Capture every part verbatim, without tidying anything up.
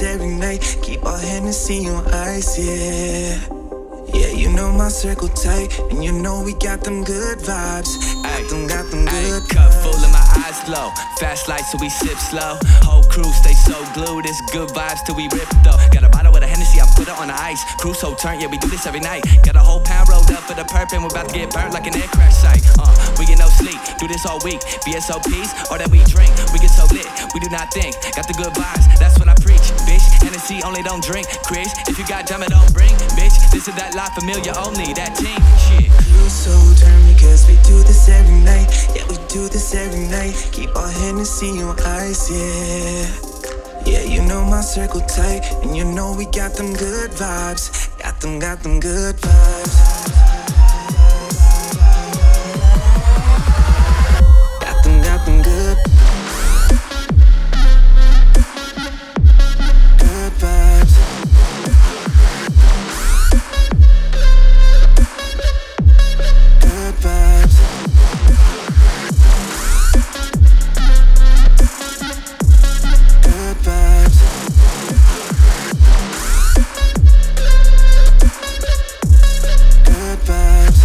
every night. Keep our Hennessy on ice, yeah. Yeah, you know my circle tight, and you know we got them good vibes. Got them, got them good vibes. Cup full and my eyes low. Fast light so we sip slow. Whole crew stay so glued. It's good vibes till we rip though. Got a bottle with a Hennessy, I put it on the ice. Crew so turn, yeah we do this every night. Got a whole pound rolled up for the perp and we're about to get burnt like an air crash site. Uh, we get no sleep, do this all week. B S O Ps, or that we drink. We get so lit, we do not think. Got the good vibes, that's what I preach, bitch. Hennessy only don't drink, Chris. If you got drama, don't bring, bitch. This is that life familiar only, that team shit. You so turn because we do this every night. Yeah, we do this every night. Keep our Hennessy on ice, yeah. Yeah, you know my circle tight, and you know we got them good vibes. Got them, got them good vibes. Got them, got them good. Good vibes. Good vibes. Good vibes. Good vibes.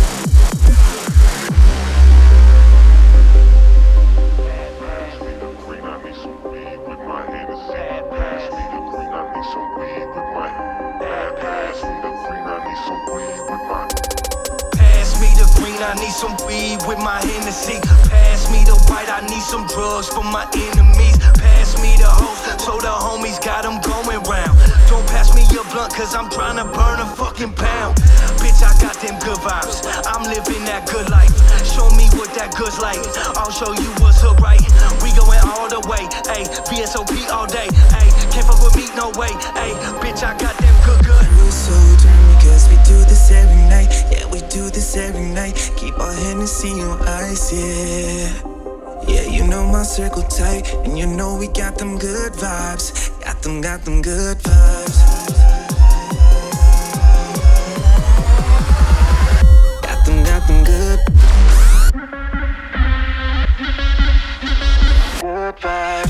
Pass me the green, I need some weed with my Hennessy. Pass me the green, I need some weed with my. Pass me the green, I need some weed with my. Pass me the green, I need some weed with my Hennessy. Pass me the white, I need some drugs for my enemies. Pass me the hoes, so the homies got them going round. Don't pass me your blunt, cause I'm trying to burn a fucking pound. Bitch, I got them good vibes, I'm living that good life. Show me what that good's like, I'll show you what's hood right. We going all the way, ayy, B S O P all day, ayy. Can't fuck with me, no way, ayy. Bitch, I got them good, good. You so turn because we do this every night. Yeah, we do this every night. Keep our Hennessy on ice, yeah. Yeah, you know my circle tight, and you know we got them good vibes. Got them, got them good vibes. Got them, got them good. Good vibes.